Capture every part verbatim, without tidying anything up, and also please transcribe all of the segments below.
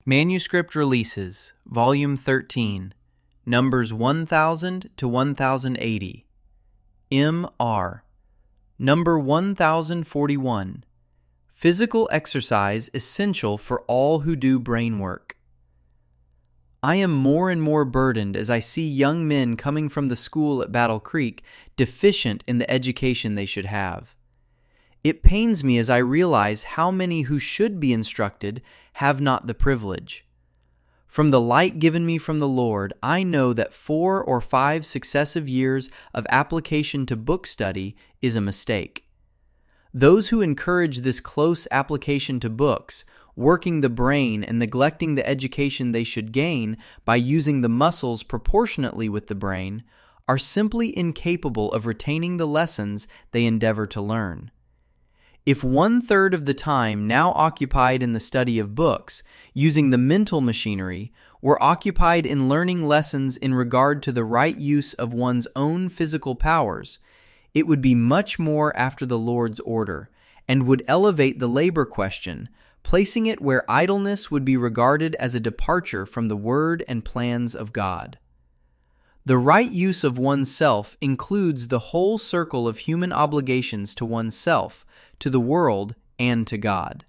Manuscript Releases, Volume thirteen, Numbers one thousand to one thousand eighty. M R. Number one thousand forty-one. Physical exercise essential for all who do brain work. I am more and more burdened as I see young men coming from the school at Battle Creek deficient in the education they should have. It pains me as I realize how many who should be instructed have not the privilege. From the light given me from the Lord, I know that four or five successive years of application to book study is a mistake. Those who encourage this close application to books, working the brain and neglecting the education they should gain by using the muscles proportionately with the brain, are simply incapable of retaining the lessons they endeavor to learn. If one-third of the time now occupied in the study of books, using the mental machinery, were occupied in learning lessons in regard to the right use of one's own physical powers, it would be much more after the Lord's order, and would elevate the labor question, placing it where idleness would be regarded as a departure from the word and plans of God. The right use of oneself includes the whole circle of human obligations to oneself, to the world, and to God.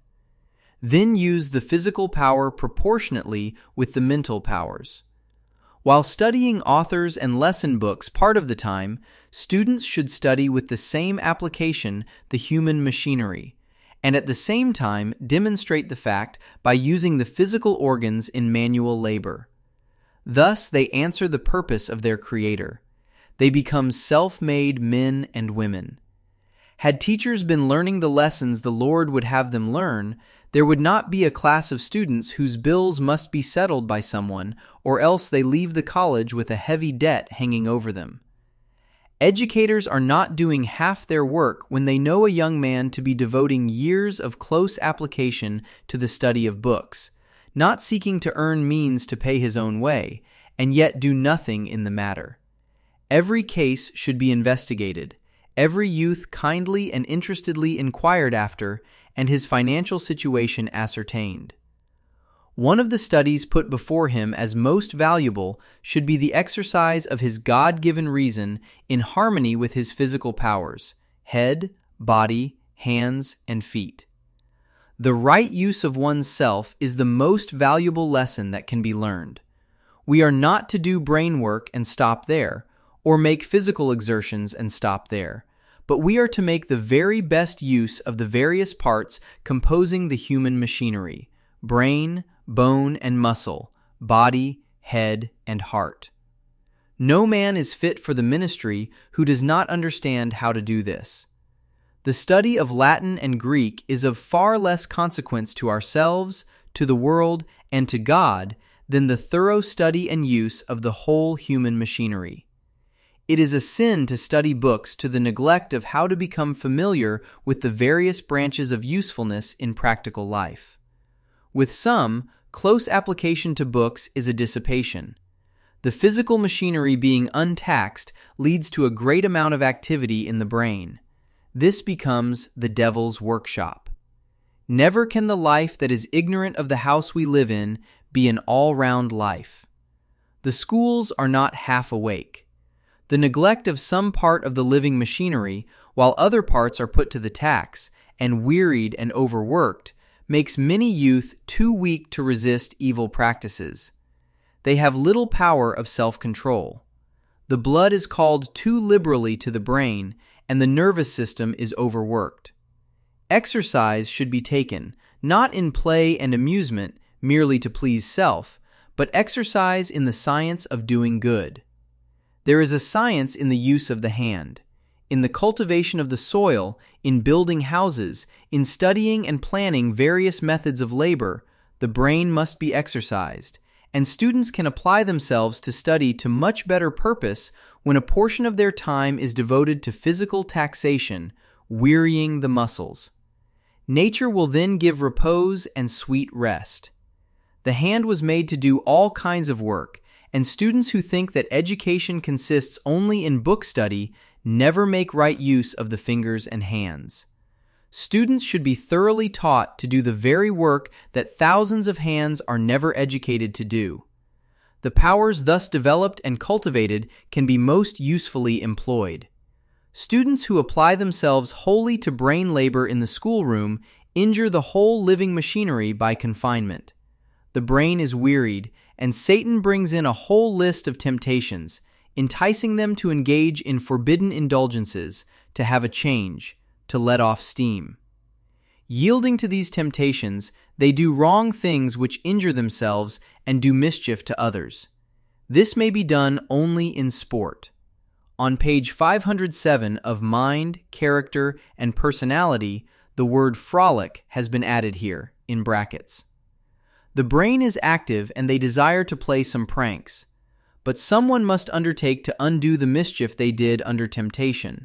Then use the physical power proportionately with the mental powers. While studying authors and lesson books part of the time, students should study with the same application the human machinery, and at the same time demonstrate the fact by using the physical organs in manual labor. Thus they answer the purpose of their Creator. They become self-made men and women. Had teachers been learning the lessons the Lord would have them learn, there would not be a class of students whose bills must be settled by someone, or else they leave the college with a heavy debt hanging over them. Educators are not doing half their work when they know a young man to be devoting years of close application to the study of books, not seeking to earn means to pay his own way, and yet do nothing in the matter. Every case should be investigated, every youth kindly and interestedly inquired after, and his financial situation ascertained. One of the studies put before him as most valuable should be the exercise of his God-given reason in harmony with his physical powers, head, body, hands, and feet. The right use of one's self is the most valuable lesson that can be learned. We are not to do brain work and stop there, or make physical exertions and stop there, but we are to make the very best use of the various parts composing the human machinery: brain, bone and muscle, body, head, and heart. No man is fit for the ministry who does not understand how to do this. The study of Latin and Greek is of far less consequence to ourselves, to the world, and to God than the thorough study and use of the whole human machinery. It is a sin to study books to the neglect of how to become familiar with the various branches of usefulness in practical life. With some, close application to books is a dissipation. The physical machinery being untaxed leads to a great amount of activity in the brain. This becomes the devil's workshop. Never can the life that is ignorant of the house we live in be an all-round life. The schools are not half awake. The neglect of some part of the living machinery, while other parts are put to the tax, and wearied and overworked, makes many youth too weak to resist evil practices. They have little power of self-control. The blood is called too liberally to the brain, and the nervous system is overworked. Exercise should be taken, not in play and amusement, merely to please self, but exercise in the science of doing good. There is a science in the use of the hand, in the cultivation of the soil, in building houses, in studying and planning various methods of labor. The brain must be exercised, and students can apply themselves to study to much better purpose when a portion of their time is devoted to physical taxation, wearying the muscles. Nature will then give repose and sweet rest. The hand was made to do all kinds of work, and students who think that education consists only in book study never make right use of the fingers and hands. Students should be thoroughly taught to do the very work that thousands of hands are never educated to do. The powers thus developed and cultivated can be most usefully employed. Students who apply themselves wholly to brain labor in the schoolroom injure the whole living machinery by confinement. The brain is wearied, and Satan brings in a whole list of temptations, enticing them to engage in forbidden indulgences, to have a change, to let off steam. Yielding to these temptations, they do wrong things which injure themselves and do mischief to others. This may be done only in sport. On page five hundred seven of Mind, Character, and Personality, the word frolic has been added here, in brackets. The brain is active and they desire to play some pranks, but someone must undertake to undo the mischief they did under temptation.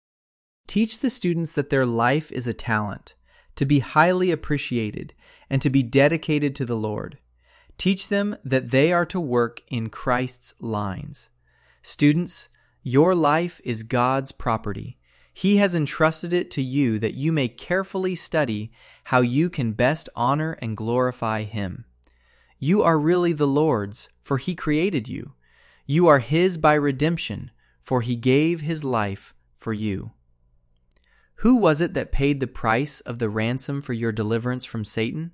Teach the students that their life is a talent, to be highly appreciated, and to be dedicated to the Lord. Teach them that they are to work in Christ's lines. Students, your life is God's property. He has entrusted it to you that you may carefully study how you can best honor and glorify Him. You are really the Lord's, for He created you. You are His by redemption, for He gave His life for you. Who was it that paid the price of the ransom for your deliverance from Satan?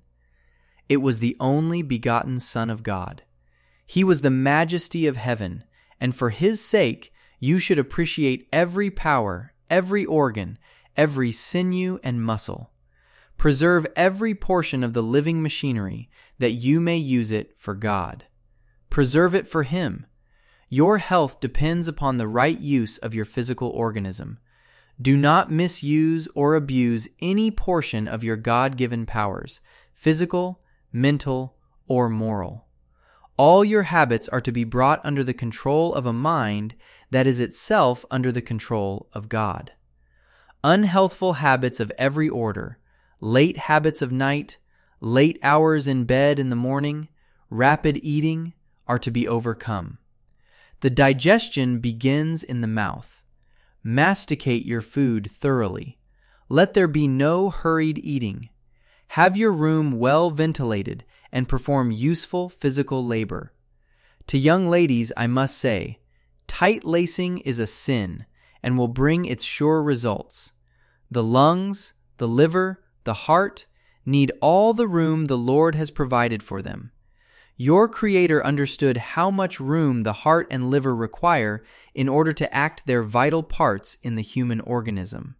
It was the only begotten Son of God. He was the majesty of heaven, and for His sake you should appreciate every power, every organ, every sinew and muscle. Preserve every portion of the living machinery, that you may use it for God. Preserve it for Him. Your health depends upon the right use of your physical organism. Do not misuse or abuse any portion of your God-given powers, physical, mental, or moral. All your habits are to be brought under the control of a mind that is itself under the control of God. Unhealthful habits of every order, late habits of night, late hours in bed in the morning, rapid eating, are to be overcome. The digestion begins in the mouth. Masticate your food thoroughly. Let there be no hurried eating. Have your room well ventilated and perform useful physical labor. To young ladies, I must say, tight lacing is a sin and will bring its sure results. The lungs, the liver, the heart need all the room the Lord has provided for them. Your Creator understood how much room the heart and liver require in order to act their vital parts in the human organism.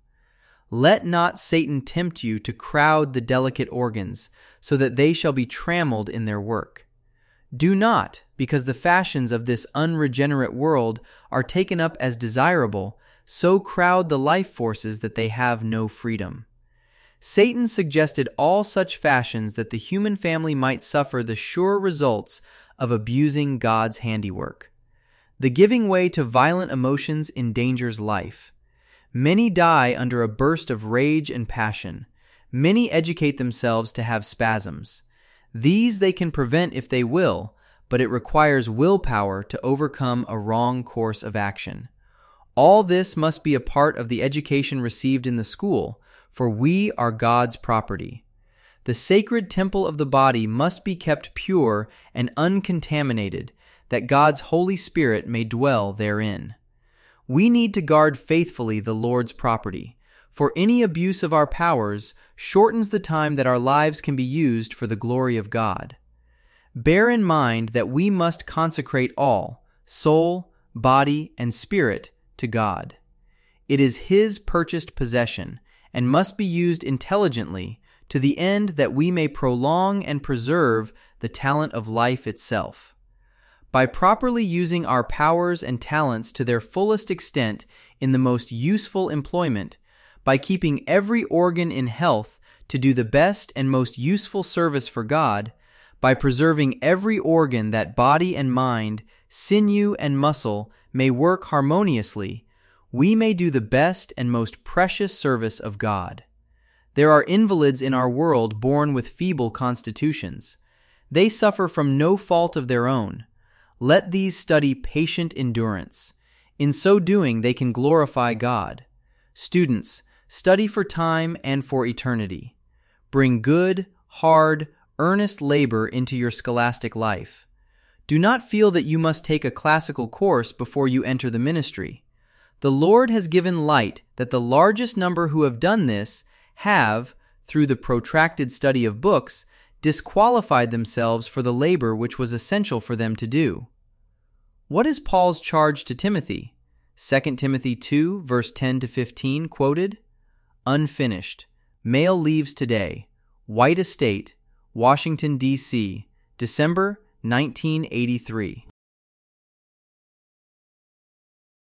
Let not Satan tempt you to crowd the delicate organs, so that they shall be trammeled in their work. Do not, because the fashions of this unregenerate world are taken up as desirable, so crowd the life forces that they have no freedom. Satan suggested all such fashions that the human family might suffer the sure results of abusing God's handiwork. The giving way to violent emotions endangers life. Many die under a burst of rage and passion. Many educate themselves to have spasms. These they can prevent if they will, but it requires willpower to overcome a wrong course of action. All this must be a part of the education received in the school, for we are God's property. The sacred temple of the body must be kept pure and uncontaminated, that God's Holy Spirit may dwell therein. We need to guard faithfully the Lord's property, for any abuse of our powers shortens the time that our lives can be used for the glory of God. Bear in mind that we must consecrate all, soul, body, and spirit, to God. It is His purchased possession, and must be used intelligently to the end that we may prolong and preserve the talent of life itself. By properly using our powers and talents to their fullest extent in the most useful employment, by keeping every organ in health to do the best and most useful service for God, by preserving every organ that body and mind, sinew and muscle may work harmoniously, we may do the best and most precious service of God. There are invalids in our world born with feeble constitutions. They suffer from no fault of their own. Let these study patient endurance. In so doing, they can glorify God. Students, Study for time and for eternity. Bring good, hard, earnest labor into your scholastic life. Do not feel that you must take a classical course before you enter the ministry. The Lord has given light that the largest number who have done this have, through the protracted study of books, disqualified themselves for the labor which was essential for them to do. What is Paul's charge to Timothy? Second Timothy two, verse ten to fifteen, quoted, "Unfinished. Mail leaves today. White Estate, Washington, D C, December nineteen eighty-three."